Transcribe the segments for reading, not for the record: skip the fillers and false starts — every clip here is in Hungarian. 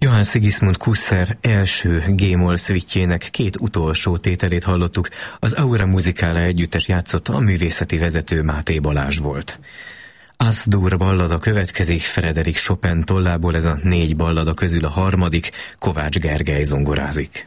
Johann Sigismund Kusser első G-moll szvittjének két utolsó tételét hallottuk, az Aura Musicale együttes játszotta, a művészeti vezető Máté Balázs volt. As-dur ballada következik, Frédéric Chopin tollából, ez a 4 ballada közül a harmadik, Kovács Gergely zongorázik.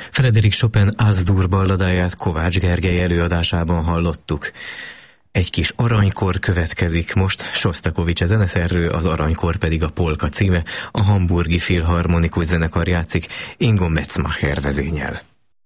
Frédéric Chopin Az-dur balladáját Kovács Gergely előadásában hallottuk. Egy kis aranykor következik most, Sostakovics a zeneszerző, az Aranykor pedig a polka címe, a Hamburgi Filharmonikus Zenekar játszik, Ingo Metzmacher vezényel.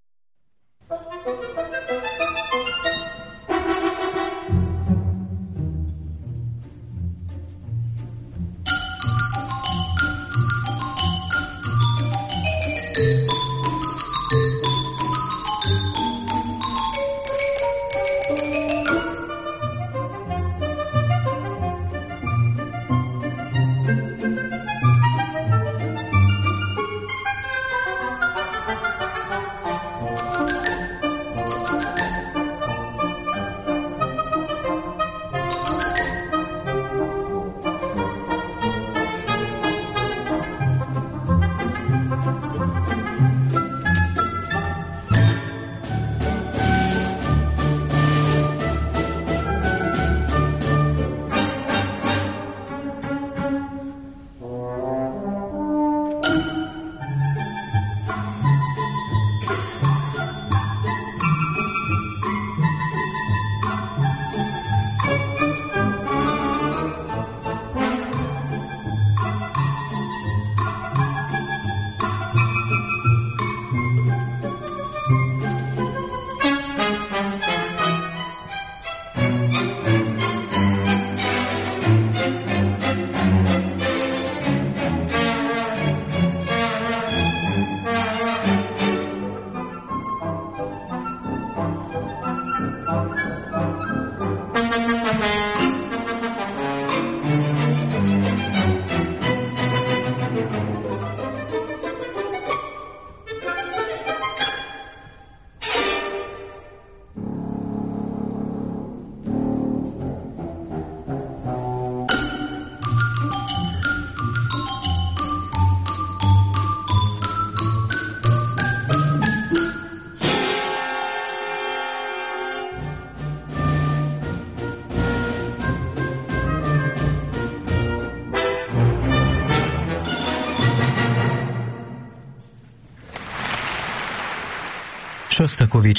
Sostakovics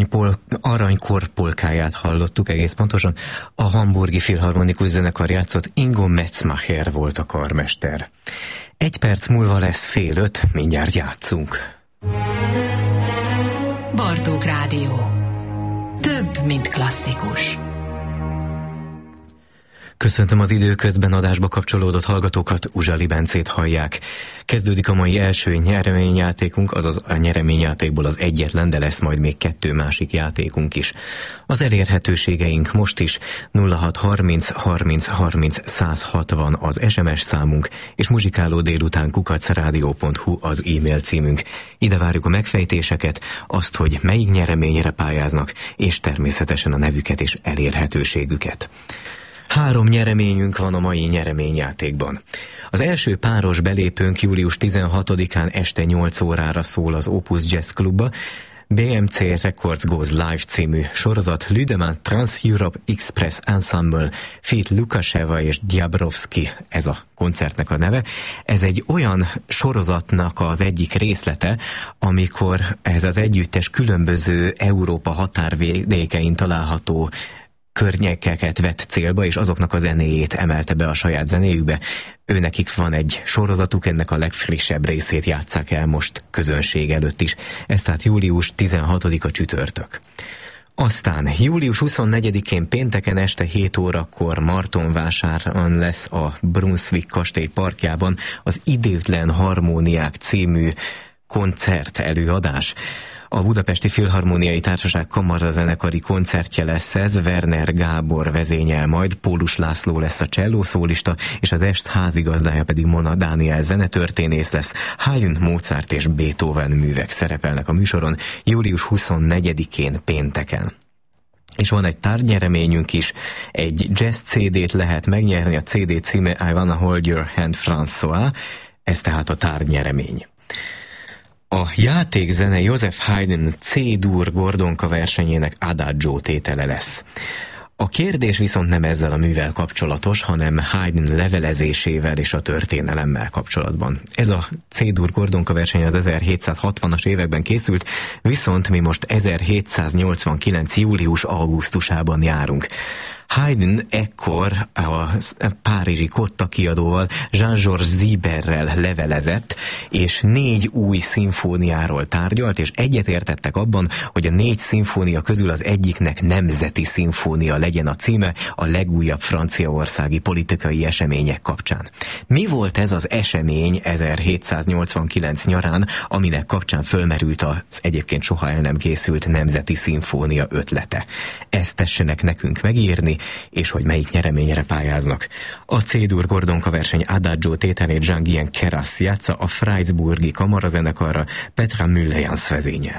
Aranykor polkáját hallottuk, egész pontosan. A Hamburgi Filharmonikus Zenekar játszott, Ingo Metzmacher volt a karmester. 1 perc múlva lesz 4:30, mindjárt játszunk. Bartók Rádió. Több, mint klasszikus. Köszöntöm az időközben adásba kapcsolódott hallgatókat, Uzsali Bencét hallják. Kezdődik a mai első nyereményjátékunk, azaz a nyereményjátékból az egyetlen, de lesz majd még 2 másik játékunk is. Az elérhetőségeink most is 0630 30 30 160 az SMS számunk, és muzsikáló délután @radio.hu az e-mail címünk. Ide várjuk a megfejtéseket, azt, hogy melyik nyereményre pályáznak, és természetesen a nevüket és elérhetőségüket. 3 nyereményünk van a mai nyereményjátékban. Az első páros belépőnk július 16-án este 8 órára szól az Opus Jazz Klubba. BMC Records Goes Live című sorozat, Lüdemann Trans-Europe Express Ensemble, feat. Lukasheva és Diabrovsky, ez a koncertnek a neve. Ez egy olyan sorozatnak az egyik részlete, amikor ez az együttes különböző Európa határvidékein található környékeket vett célba, és azoknak a zenéjét emelte be a saját zenéjükbe. Őnekik van egy sorozatuk, ennek a legfrissebb részét játsszák el most közönség előtt is. Ez tehát július 16-a csütörtök. Aztán július 24-én pénteken este 7 órakor Martonvásáron lesz a Brunswick kastély parkjában az Idétlen Harmóniák című koncert előadás. A Budapesti Filharmoniai Társaság kamarazenekari koncertje lesz ez, Werner Gábor vezényel majd, Pólus László lesz a csellószólista, és az est házigazdája pedig Mona Dániel zenetörténész lesz. Haydn, Mozart és Beethoven művek szerepelnek a műsoron július 24-én pénteken. És van egy tárgynyereményünk is, egy jazz CD-t lehet megnyerni, a CD címe I Wanna Hold Your Hand François, ez tehát a tárgynyeremény. A játékzene Joseph Haydn C-dur Gordonka versenyének Adagio tétele lesz. A kérdés viszont nem ezzel a művel kapcsolatos, hanem Haydn levelezésével és a történelemmel kapcsolatban. Ez a C-dur kordonka verseny az 1760-as években készült, viszont mi most 1789. július-augusztusában járunk. Haydn ekkor a párizsi Kotta kiadóval, Jean-Georges Zieberrel levelezett, és 4 új szimfóniáról tárgyalt, és egyetértettek abban, hogy a 4 szimfónia közül az egyiknek nemzeti szimfónia legyen a címe a legújabb franciaországi politikai események kapcsán. Mi volt ez az esemény 1789 nyarán, aminek kapcsán fölmerült az egyébként soha el nem készült nemzeti szimfónia ötlete? Ezt tessenek nekünk megírni, és hogy melyik nyereményre pályáznak. A C-dur kordonka verseny Adagio tételét Jean-Guyen Keras játsza a Freiburgi kamarazenekarra Petra Müllejans vezényel.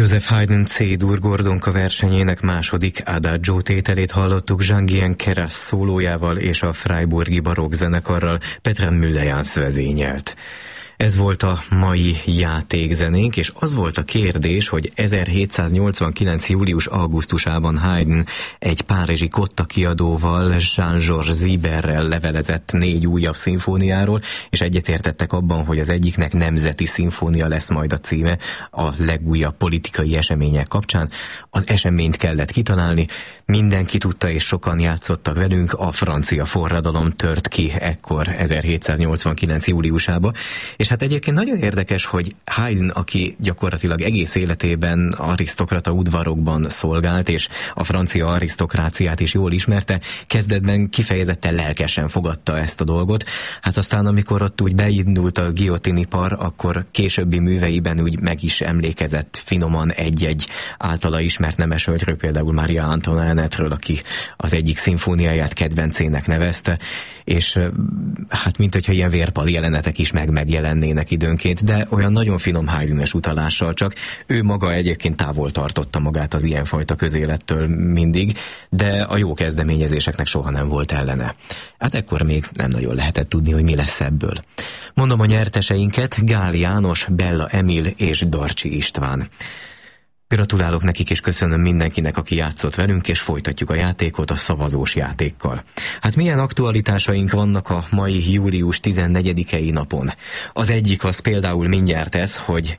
Joseph Haydn C-dur Gordonka versenyének második Adagio tételét hallottuk Jean-Guyen Keras szólójával és a Freiburgi barokk zenekarral Petra Müllejans vezényelt. Ez volt a mai játékzenénk, és az volt a kérdés, hogy 1789. július-augusztusában Haydn egy párizsi Kotta kiadóval, Jean-Georges Ziberrel levelezett 4 újabb szimfóniáról, és egyetértettek abban, hogy az egyiknek nemzeti szimfónia lesz majd a címe a legújabb politikai események kapcsán. Az eseményt kellett kitalálni, mindenki tudta és sokan játszottak velünk, a francia forradalom tört ki ekkor 1789. júliusába, és hát egyébként nagyon érdekes, hogy Haydn, aki gyakorlatilag egész életében arisztokrata udvarokban szolgált, és a francia arisztokráciát is jól ismerte, kezdetben kifejezetten lelkesen fogadta ezt a dolgot. Hát aztán, amikor ott úgy beindult a guillotine-ipar, akkor későbbi műveiben úgy meg is emlékezett finoman egy-egy általa ismert nemesölgyről, például Maria Antoinette-ről, aki az egyik szimfóniáját kedvencének nevezte, és hát mint hogyha ilyen vérpad jelenetek is megjelennének időnként, de olyan nagyon finom Haydn-es utalással, csak ő maga egyébként távol tartotta magát az ilyenfajta közélettől mindig, de a jó kezdeményezéseknek soha nem volt ellene. Hát ekkor még nem nagyon lehetett tudni, hogy mi lesz ebből. Mondom a nyerteseinket: Gál János, Bella Emil és Darcsi István. Gratulálok nekik, és köszönöm mindenkinek, aki játszott velünk, és folytatjuk a játékot a szavazós játékkal. Hát milyen aktualitásaink vannak a mai július 14-i napon? Az egyik az például mindjárt ez, hogy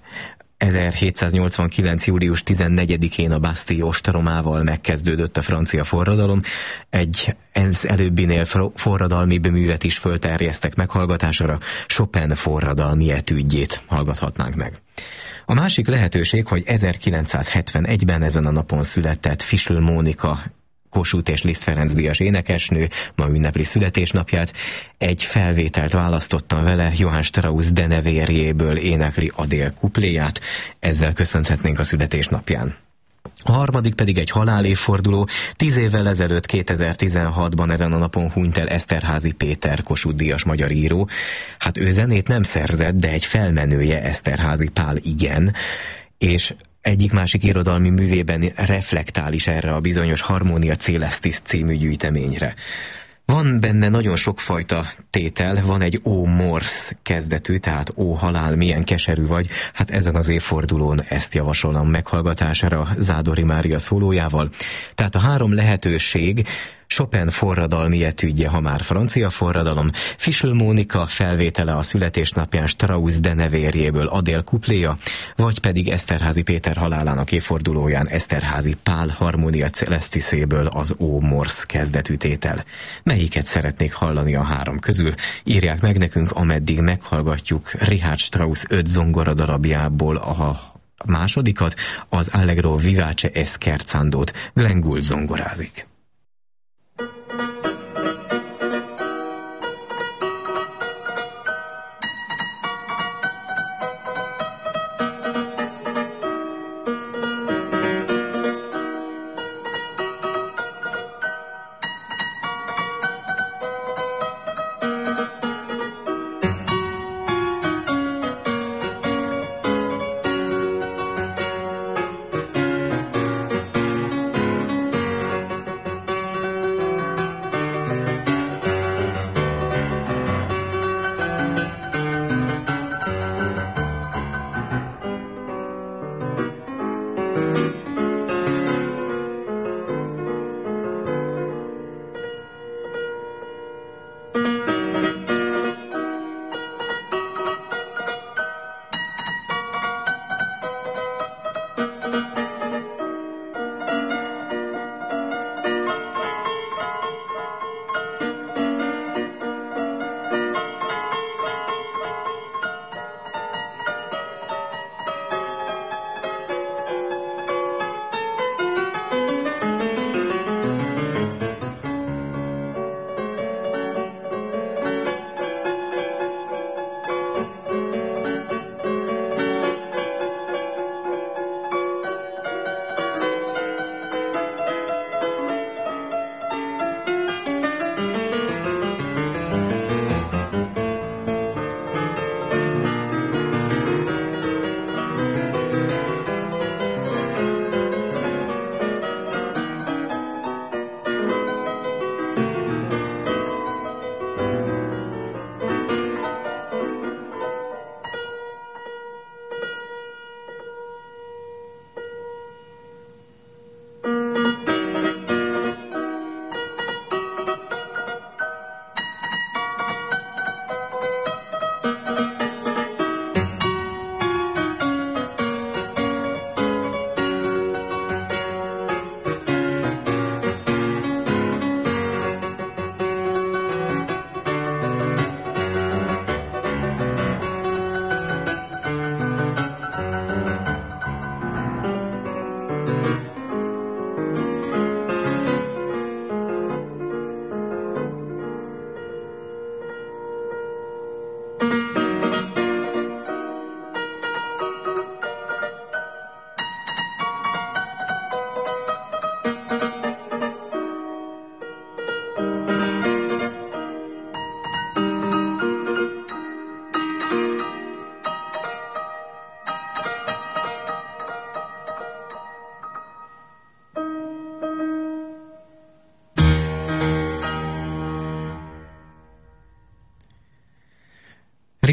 1789. július 14-én a Bastille ostromával megkezdődött a francia forradalom. Egy előbbinél forradalmi művet is fölterjesztek meghallgatásra, Chopin forradalmi etüdjét hallgathatnánk meg. A másik lehetőség, hogy 1971-ben ezen a napon született Fischl Mónika, Kossuth és Liszt Ferenc díjas énekesnő, ma ünnepli születésnapját. Egy felvételt választottam vele, Johann Strauss denevérjéből énekli Adél kupléját, ezzel köszönhetnénk a születésnapján. A harmadik pedig egy halálévforduló. 10 évvel ezelőtt, 2016-ban ezen a napon hunyt el Eszterházy Péter, Kossuth-díjas magyar író. Hát ő zenét nem szerzett, de egy felmenője, Eszterházy Pál igen, és egyik-másik irodalmi művében reflektál is erre a bizonyos Harmonia Celestis című gyűjteményre. Van benne nagyon sokfajta tétel, van egy ó morsz kezdetű, tehát ó halál, milyen keserű vagy. Hát ezen az évfordulón ezt javasolom meghallgatására Zádori Mária szólójával. Tehát a 3 lehetőség: Chopin forradalmi etüdje, ha már francia forradalom, Fischl Mónika felvétele a születésnapján Strauss denevérjéből Adél kupléja, vagy pedig Eszterházy Péter halálának évfordulóján Eszterházy Pál Harmonia Celestiséből az ó morsz kezdetű tétel. Melyiket szeretnék hallani a 3 közül? Írják meg nekünk, ameddig meghallgatjuk Richard Strauss 5 zongoradarabjából a másodikat, az Allegro vivace e scherzandót. Glenn Gould zongorázik.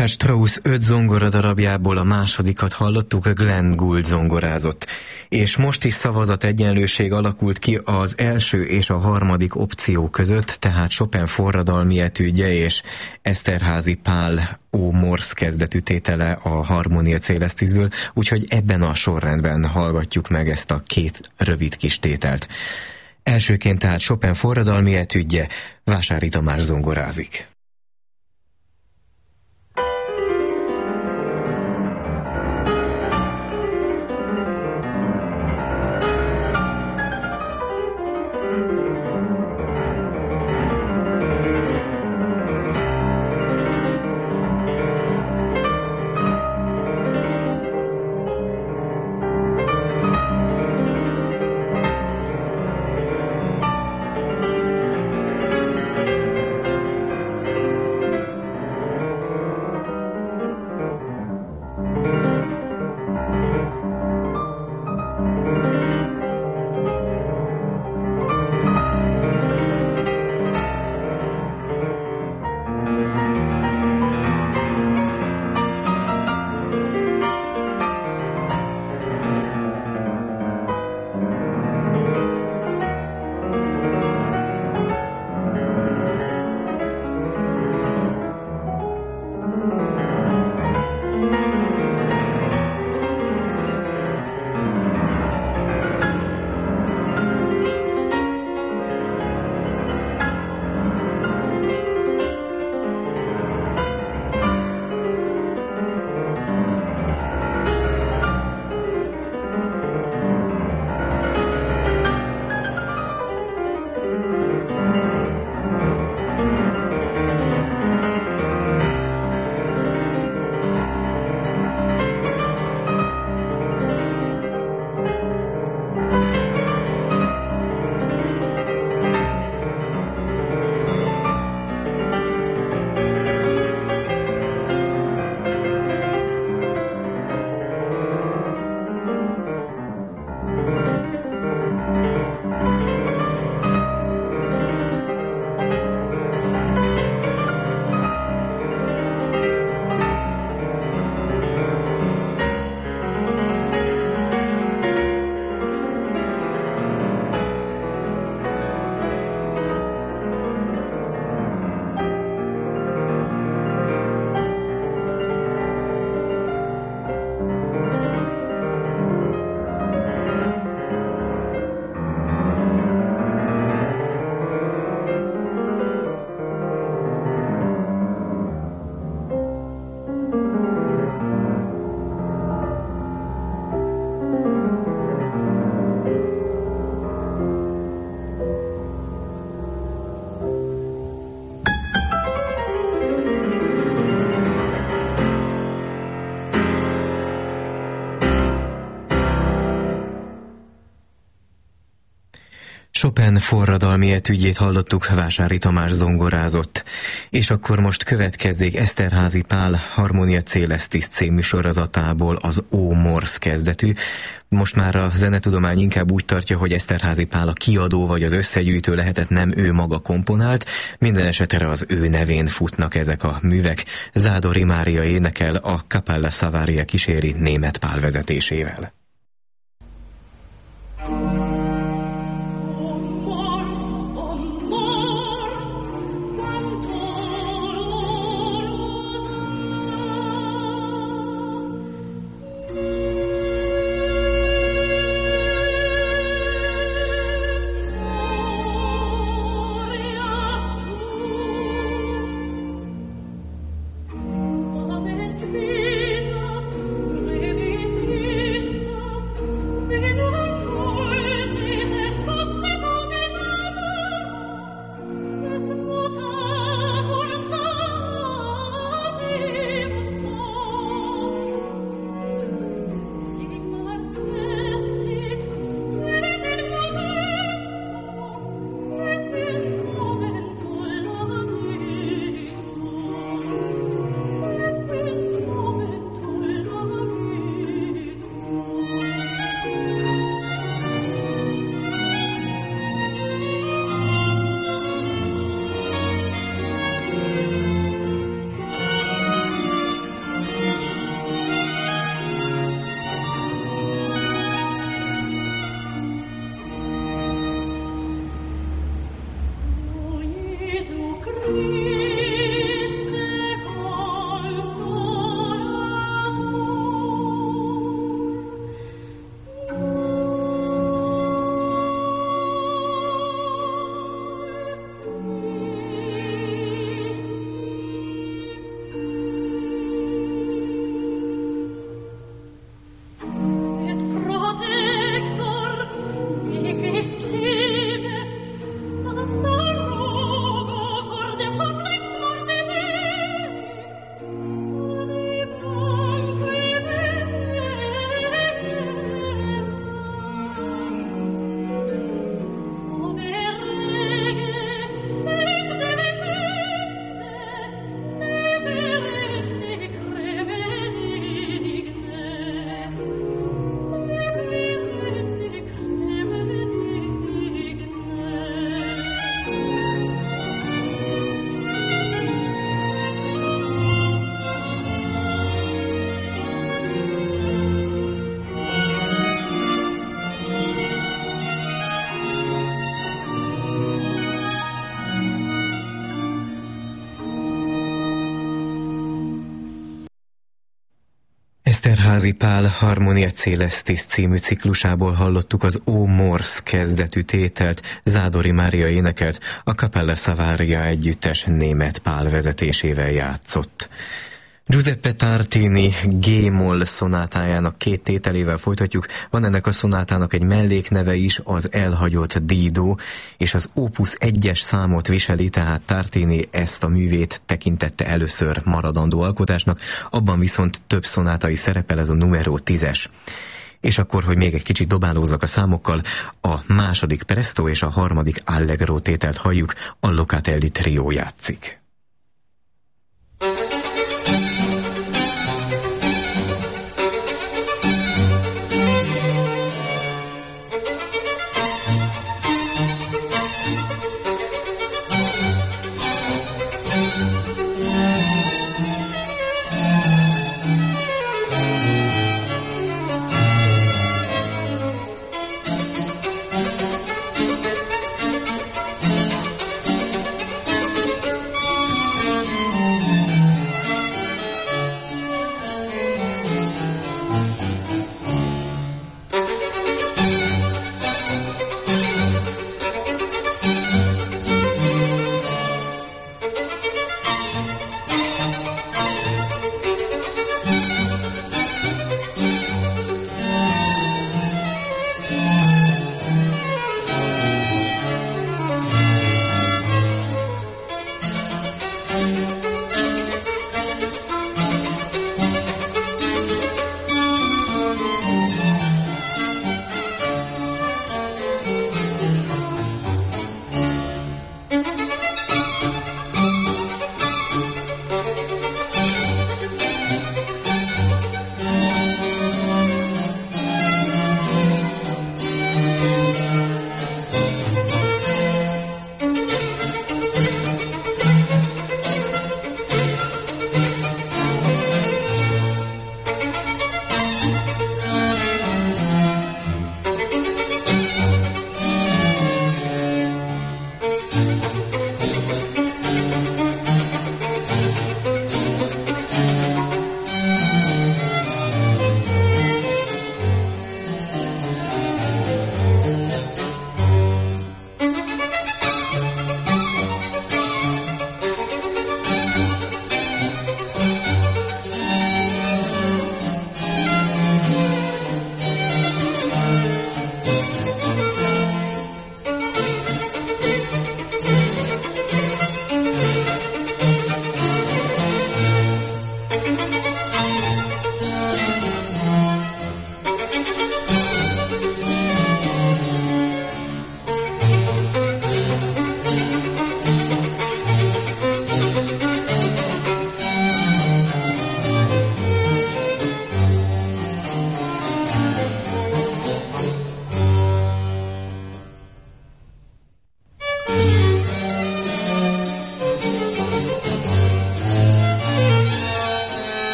Richard Strauss 5 zongoradarabjából a másodikat hallottuk, Glenn Gould zongorázott. És most is szavazat egyenlőség alakult ki az első és a harmadik opció között, tehát Chopin forradalmi etüdje és Esterházy Pál Ó Morse kezdetű tétele a Harmonia Coelestisből, úgyhogy ebben a sorrendben hallgatjuk meg ezt a két rövid kis tételt. Elsőként tehát Chopin forradalmi etüdje, Vásáry Tamás zongorázik. Chopin forradalmi etüdjét hallottuk, Vásáry Tamás zongorázott. És akkor most következzék Esterházy Pál Harmonia Coelestis című sorozatából az Ó Morse kezdetű. Most már a zenetudomány inkább úgy tartja, hogy Esterházy Pál a kiadó vagy az összegyűjtő lehetett, nem ő maga komponált. Minden esetre az ő nevén futnak ezek a művek. Zádori Mária énekel, a Cappella Savaria kíséri Németh Pál vezetésével. Vita, brevis vista, Eszterházy Pál Harmonia Celestis című ciklusából hallottuk az Ó Morsz kezdetű tételt, Zádori Mária énekelt, a Capella Savaria együttes Németh Pál vezetésével játszott. Giuseppe Tartini G-moll szonátájának 2 tételével folytatjuk. Van ennek a szonátának egy mellékneve is, az Elhagyott Dido, és az Opus 1-es számot viseli, tehát Tartini ezt a művét tekintette először maradandó alkotásnak, abban viszont több szonátai szerepel, ez a numero 10-es. És akkor, hogy még egy kicsit dobálózzak a számokkal, a második Presto és a harmadik Allegro tételt halljuk, a Locatelli trió játszik.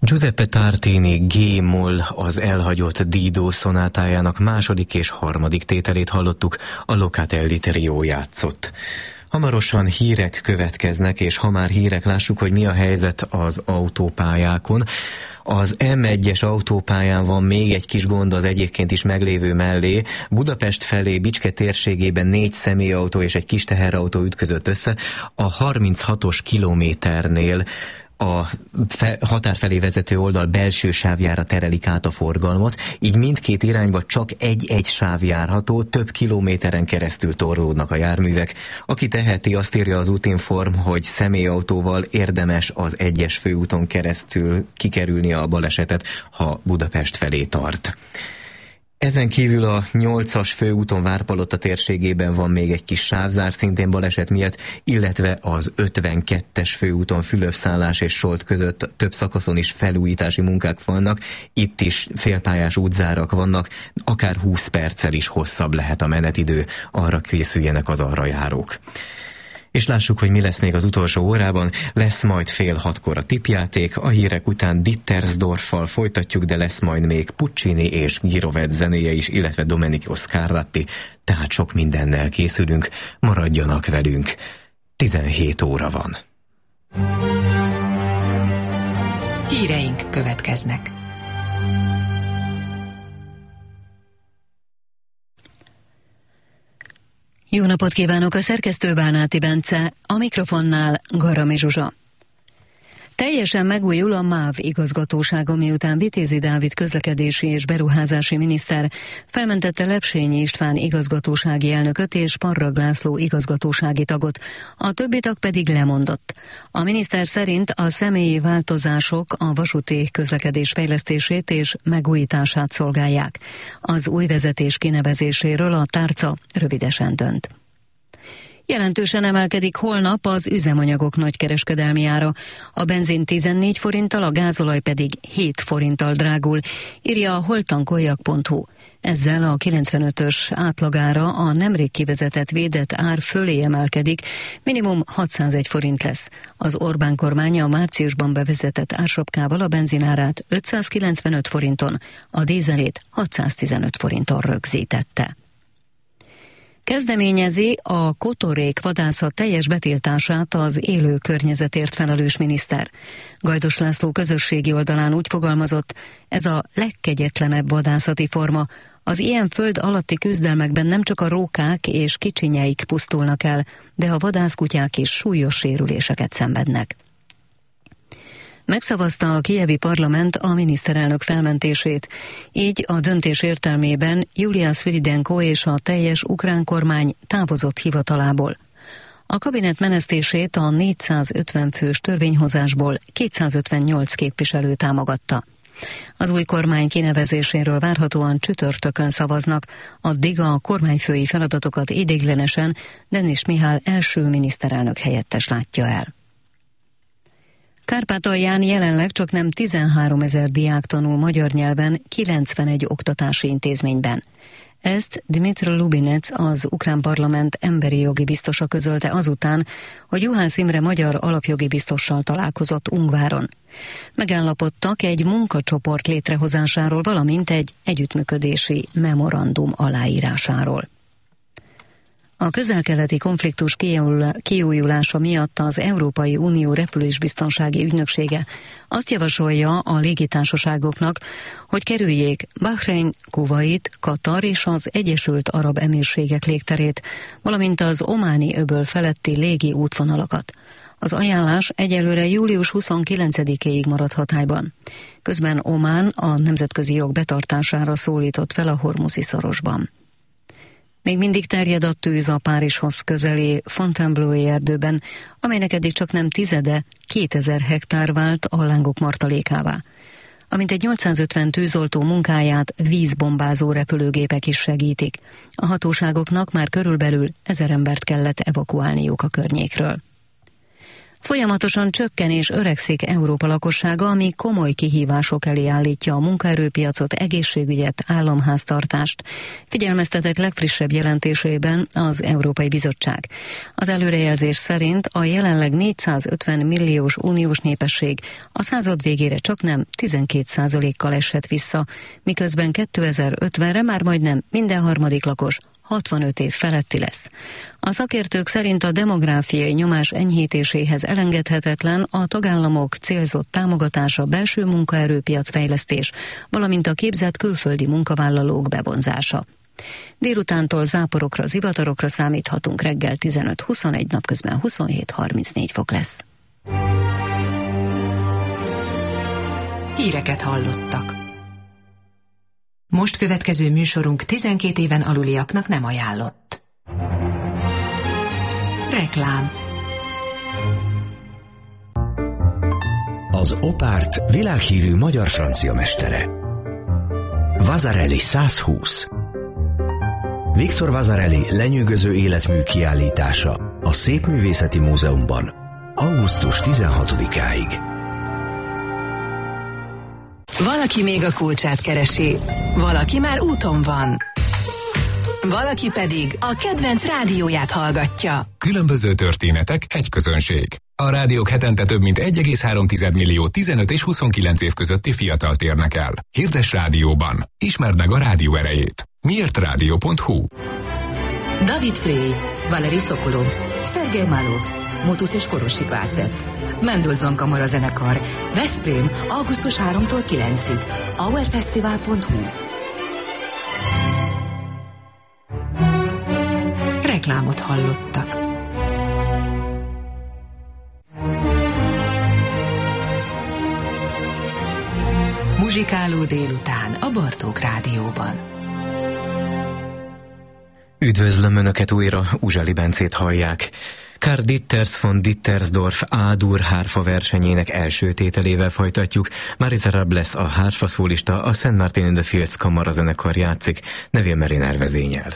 Giuseppe Tartini G-moll az elhagyott Dido szonátájának második és harmadik tételét hallottuk, a Locatelli Trio játszott. Hamarosan hírek következnek, és ha már hírek, lássuk, hogy mi a helyzet az autópályákon. Az M1-es autópályán van még egy kis gond az egyébként is meglévő mellé. Budapest felé Bicske térségében 4 személyautó és egy kis teherautó ütközött össze. A 36-os kilométernél a határ felé vezető oldal belső sávjára terelik át a forgalmat, így mindkét irányba csak egy sáv járható, több kilométeren keresztül torlódnak a járművek. Aki teheti, azt írja az Útinform, hogy személyautóval érdemes az 1-es főúton keresztül kikerülni a balesetet, ha Budapest felé tart. Ezen kívül a 8-as főúton Várpalota térségében van még egy kis sávzár, szintén baleset miatt, illetve az 52-es főúton Fülöpszállás és Solt között több szakaszon is felújítási munkák vannak, itt is félpályás útzárak vannak, akár 20 perccel is hosszabb lehet a menetidő, arra készüljenek az arra járók. És lássuk, hogy mi lesz még az utolsó órában. Lesz majd 5:30 a tippjáték, a hírek után Dittersdorffal folytatjuk, de lesz majd még Puccini és Girovet zenéje is, illetve Domenico Scarlatti, tehát sok mindennel készülünk, maradjanak velünk. 17 óra van. Híreink következnek. Jó napot kívánok, a szerkesztő Bánáti Bence, a mikrofonnál Garami Zsuzsa. Teljesen megújul a MÁV igazgatósága, miután Vitézi Dávid közlekedési és beruházási miniszter felmentette Lepsényi István igazgatósági elnököt és Parrag László igazgatósági tagot, a többi tag pedig lemondott. A miniszter szerint a személyi változások a vasúti közlekedés fejlesztését és megújítását szolgálják. Az új vezetés kinevezéséről a tárca rövidesen dönt. Jelentősen emelkedik holnap az üzemanyagok nagykereskedelmi ára. A benzin 14 forinttal, a gázolaj pedig 7 forinttal drágul, írja a holtankoljak.hu. Ezzel a 95-ös átlagára a nemrég kivezetett védett ár fölé emelkedik, minimum 601 forint lesz. Az Orbán kormánya a márciusban bevezetett ársapkával a benzinárát 595 forinton, a dízelét 615 forinton rögzítette. Kezdeményezi a kotorék vadászat teljes betiltását az élő környezetért felelős miniszter. Gajdos László közösségi oldalán úgy fogalmazott, ez a legkegyetlenebb vadászati forma. Az ilyen föld alatti küzdelmekben nem csak a rókák és kicsinyeik pusztulnak el, de a vadászkutyák is súlyos sérüléseket szenvednek. Megszavazta a kijevi parlament a miniszterelnök felmentését, így a döntés értelmében Julia Sviridenko és a teljes ukrán kormány távozott hivatalából. A kabinet menesztését a 450 fős törvényhozásból 258 képviselő támogatta. Az új kormány kinevezéséről várhatóan csütörtökön szavaznak, addig a kormányfői feladatokat ideiglenesen Denis Mihály első miniszterelnök helyettes látja el. Kárpátalján jelenleg csaknem 13 000 diák tanul magyar nyelven 91 oktatási intézményben. Ezt Dmitro Lubinec, az ukrán parlament emberi jogi biztosa közölte azután, hogy Juhász Imre magyar alapjogi biztossal találkozott Ungváron. Megállapodtak egy munkacsoport létrehozásáról, valamint egy együttműködési memorandum aláírásáról. A közel-keleti konfliktus kiújulása miatt az Európai Unió repülésbiztonsági ügynöksége azt javasolja a légitársaságoknak, hogy kerüljék Bahrein, Kuvait, Katar és az Egyesült Arab Emírségek légterét, valamint az Ománi öböl feletti légi útvonalakat. Az ajánlás egyelőre július 29-éig marad hatályban. Közben Omán a nemzetközi jog betartására szólított fel a Hormuzi szorosban. Még mindig terjed a tűz a Párizshoz közeli Fontainebleau-i erdőben, amelynek eddig csaknem tizede 2000 hektár vált a lángok martalékává. Amint egy 850 tűzoltó munkáját vízbombázó repülőgépek is segítik. A hatóságoknak már körülbelül 1000 embert kellett evakuálniuk a környékről. Folyamatosan csökken és öregszik Európa lakossága, ami komoly kihívások elé állítja a munkaerőpiacot, egészségügyet, államháztartást, figyelmeztetett legfrissebb jelentésében az Európai Bizottság. Az előrejelzés szerint a jelenleg 450 milliós uniós népesség a század végére csaknem 12%-kal esett vissza, miközben 2050-re már majdnem minden harmadik lakos 65 év feletti lesz. A szakértők szerint a demográfiai nyomás enyhítéséhez elengedhetetlen a tagállamok célzott támogatása, belső munkaerőpiac fejlesztés, valamint a képzett külföldi munkavállalók bevonzása. Délutántól záporokra, zivatarokra számíthatunk, reggel 15-21, napközben 27-34 fok lesz. Híreket hallottak. Most következő műsorunk 12 éven aluliaknak nem ajánlott. Reklám. Az Opárt világhírű magyar-francia mestere. Vasarely 120. Victor Vasarely lenyűgöző életmű kiállítása a Szépművészeti Múzeumban augusztus 16-áig. Valaki még a kulcsát keresi, valaki már úton van, valaki pedig a kedvenc rádióját hallgatja. Különböző történetek, egy közönség. A rádiók hetente több mint 1,3 millió 15 és 29 év közötti fiatalt érnek el. Hirdess rádióban. Ismerd meg a rádió erejét. Miértradio.hu. David Frey, Valeri Sokolov, Szergej Malov, Motusz és Korosi Kvártett, Mendelssohn Kamarazenekar, Veszprém, augusztus 3-tól 9-ig, hourfestival.hu. Reklámot hallottak. Muzsikáló délután a Bartók Rádióban. Üdvözlöm Önöket újra, Uzsali Bencét hallják. Karl Ditters von Dittersdorf A-dur hárfa versenyének első tételével folytatjuk. Marisa Robles, a hárfa szólista, a St. Martin in the Fields kamarazenekar játszik, Neville Mariner vezényel.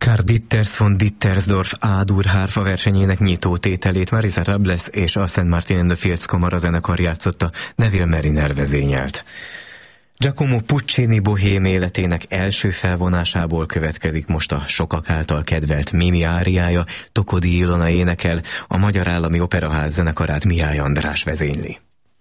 Karl Ditters von Dittersdorf A-dur hárfa versenyének nyitó tételét Marisa Robles és a St. Martin and the Fields kamarazenekar játszotta, Neville Mariner vezényelt. Giacomo Puccini bohém életének első felvonásából következik most a sokak által kedvelt Mimi áriája, Tokodi Ilona énekel, a Magyar Állami Operaház zenekarát Mihály András vezényli.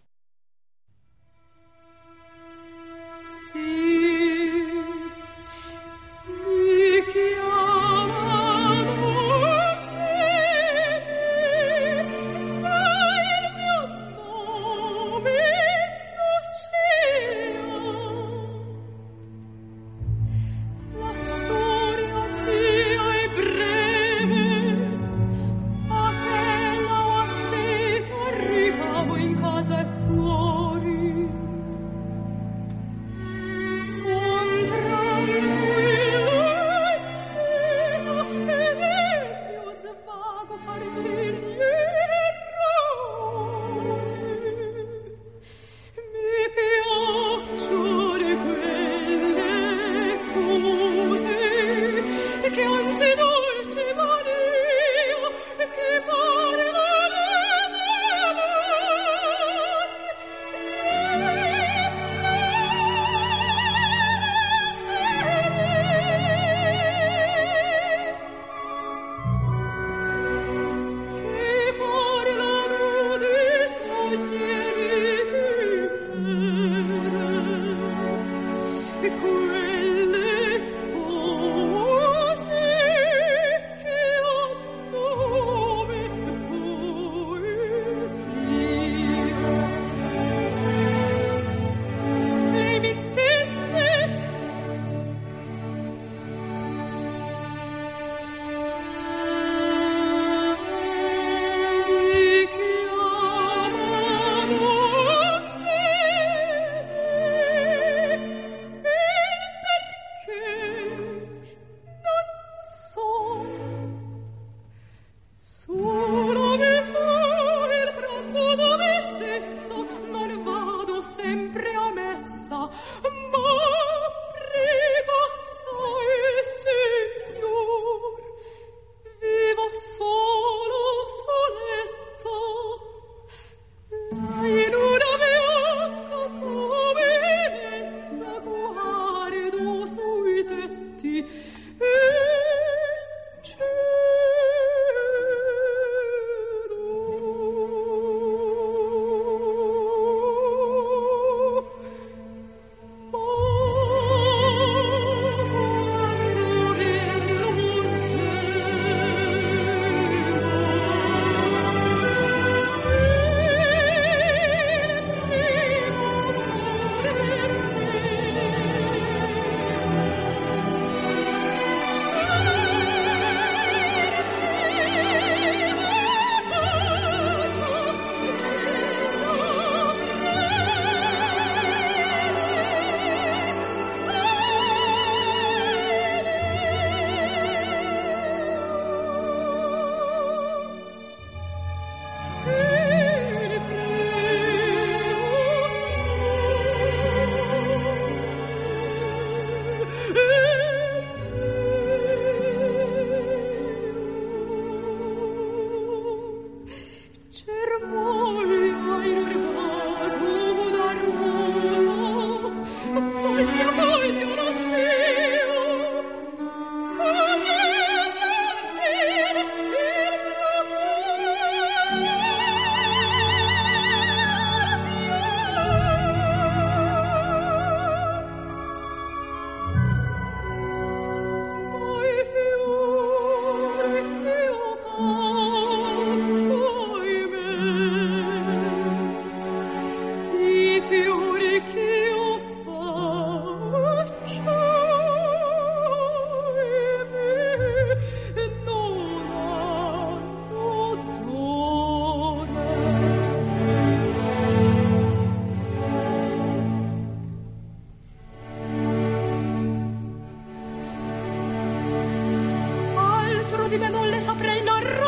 di me non le saprei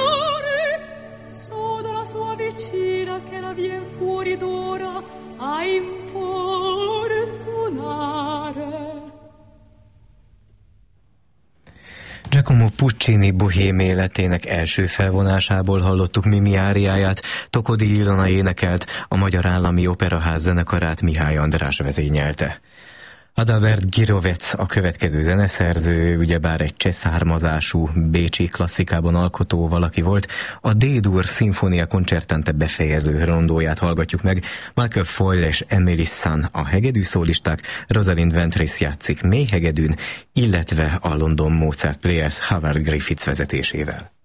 narrare, sono la sua vicina che la vien fuori d'ora a importunare. Giacomo Puccini bohém életének első felvonásából hallottuk Mimi áriáját, Tokodi Ilona énekelt, a Magyar Állami Operaház zenekarát Mihály András vezényelte. Adalbert Girovec a következő zeneszerző, ugyebár egy cseh származású bécsi klasszikában alkotó valaki volt. A D-dur Sinfonia Concertante befejező rondóját hallgatjuk meg. Michael Foyle és Emily Sun a hegedű szólisták, Rosalind Ventris játszik mély hegedűn, illetve a London Mozart Players Howard Griffiths vezetésével.